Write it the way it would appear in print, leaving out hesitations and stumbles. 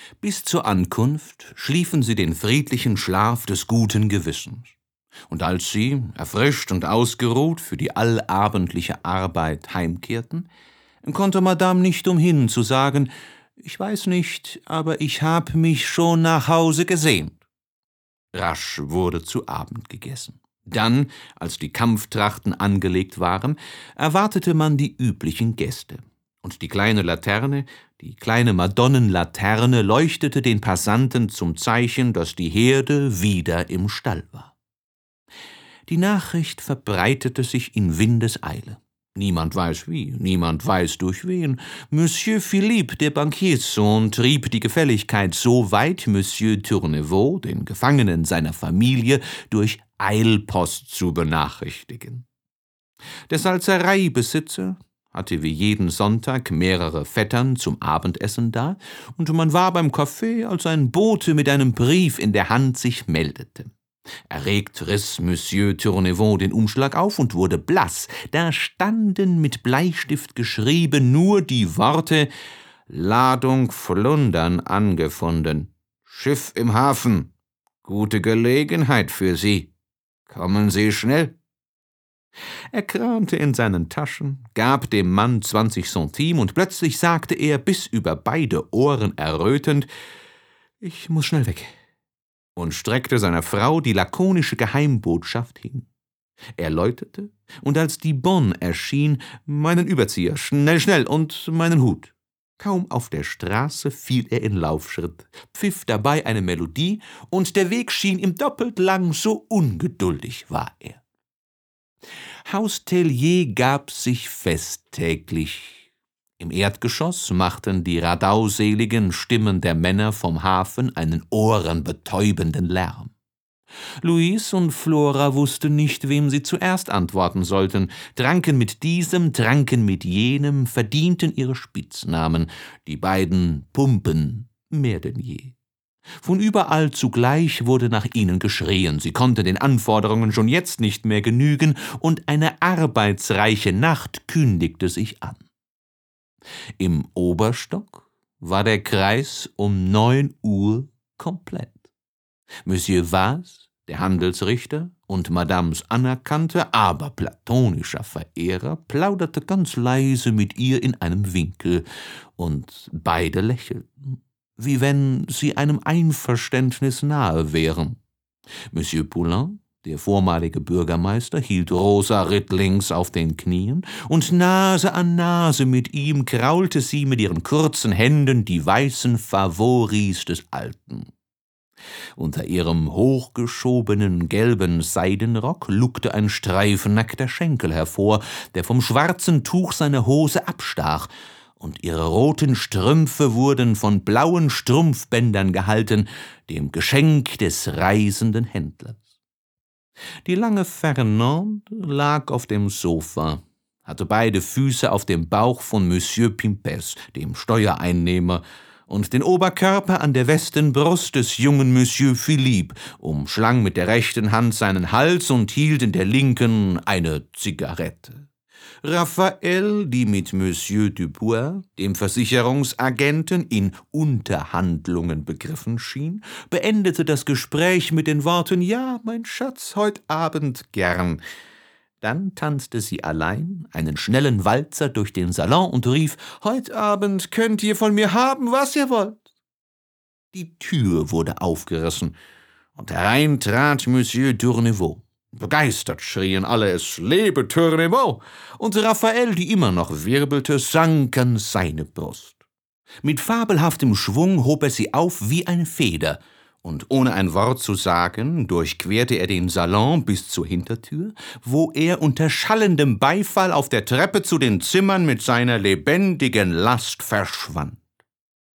Bis zur Ankunft schliefen sie den friedlichen Schlaf des guten Gewissens. Und als sie, erfrischt und ausgeruht, für die allabendliche Arbeit heimkehrten, konnte Madame nicht umhin zu sagen: »Ich weiß nicht, aber ich hab mich schon nach Hause gesehnt.« Rasch wurde zu Abend gegessen. Dann, als die Kampftrachten angelegt waren, erwartete man die üblichen Gäste. Und die kleine Laterne, die kleine Madonnenlaterne, leuchtete den Passanten zum Zeichen, dass die Herde wieder im Stall war. Die Nachricht verbreitete sich in Windeseile. Niemand weiß wie, niemand weiß durch wen. Monsieur Philippe, der Bankierssohn, trieb die Gefälligkeit so weit, Monsieur Tournevaux, den Gefangenen seiner Familie, durch Eilpost zu benachrichtigen. Der Salzereibesitzer hatte wie jeden Sonntag mehrere Vettern zum Abendessen da, und man war beim Kaffee, als ein Bote mit einem Brief in der Hand sich meldete. Erregt riss Monsieur Tournevaux den Umschlag auf und wurde blass. Da standen mit Bleistift geschrieben nur die Worte: »Ladung Flundern angefunden. Schiff im Hafen. Gute Gelegenheit für Sie. Kommen Sie schnell.« Er kramte in seinen Taschen, gab dem Mann 20 Centimes, und plötzlich sagte er, bis über beide Ohren errötend: »Ich muss schnell weg«, und streckte seiner Frau die lakonische Geheimbotschaft hin. Er läutete, und als die Bonne erschien: »Meinen Überzieher, schnell, schnell, und meinen Hut.« Kaum auf der Straße fiel er in Laufschritt, pfiff dabei eine Melodie, und der Weg schien ihm doppelt lang, so ungeduldig war er. Haus Tellier gab sich fest täglich. Im Erdgeschoss machten die radauseligen Stimmen der Männer vom Hafen einen ohrenbetäubenden Lärm. Louise und Flora wussten nicht, wem sie zuerst antworten sollten, tranken mit diesem, tranken mit jenem, verdienten ihre Spitznamen, die beiden Pumpen, mehr denn je. Von überall zugleich wurde nach ihnen geschrien, sie konnten den Anforderungen schon jetzt nicht mehr genügen, und eine arbeitsreiche Nacht kündigte sich an. Im Oberstock war der Kreis um 9 Uhr komplett. Monsieur Vaz, der Handelsrichter und Madames anerkannter, aber platonischer Verehrer, plauderte ganz leise mit ihr in einem Winkel, und beide lächelten, wie wenn sie einem Einverständnis nahe wären. Monsieur Poulain, der vormalige Bürgermeister, hielt Rosa rittlings auf den Knien, und Nase an Nase mit ihm kraulte sie mit ihren kurzen Händen die weißen Favoris des Alten. Unter ihrem hochgeschobenen gelben Seidenrock lugte ein Streifen nackter Schenkel hervor, der vom schwarzen Tuch seiner Hose abstach, und ihre roten Strümpfe wurden von blauen Strumpfbändern gehalten, dem Geschenk des reisenden Händlers. Die lange Fernande lag auf dem Sofa, hatte beide Füße auf dem Bauch von Monsieur Pimpez, dem Steuereinnehmer, und den Oberkörper an der Westenbrust des jungen Monsieur Philippe, umschlang mit der rechten Hand seinen Hals und hielt in der linken eine Zigarette. Raphael, die mit Monsieur Dubois, dem Versicherungsagenten, in Unterhandlungen begriffen schien, beendete das Gespräch mit den Worten: »Ja, mein Schatz, heut Abend gern.« Dann tanzte sie allein einen schnellen Walzer durch den Salon und rief: »Heut Abend könnt ihr von mir haben, was ihr wollt.« Die Tür wurde aufgerissen, und herein trat Monsieur Tournevaux. Begeistert schrien alle: »Es lebe Tournevaux!« Und Raphael, die immer noch wirbelte, sank an seine Brust. Mit fabelhaftem Schwung hob er sie auf wie eine Feder, und ohne ein Wort zu sagen, durchquerte er den Salon bis zur Hintertür, wo er unter schallendem Beifall auf der Treppe zu den Zimmern mit seiner lebendigen Last verschwand.